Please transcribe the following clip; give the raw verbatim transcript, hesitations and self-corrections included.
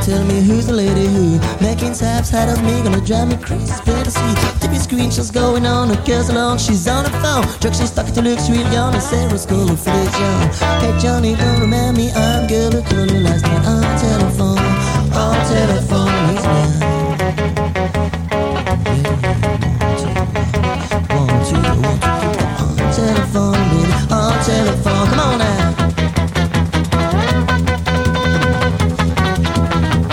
tell me who's the lady who making taps out of me, gonna drive me crazy. Fantasy, T V screenshots going on, a girl's along, she's on the phone. Drugs, she's talking to looks real young, and Sarah's school of religion. Hey Johnny, don't remind me, I'm girl who told you last night on telephone.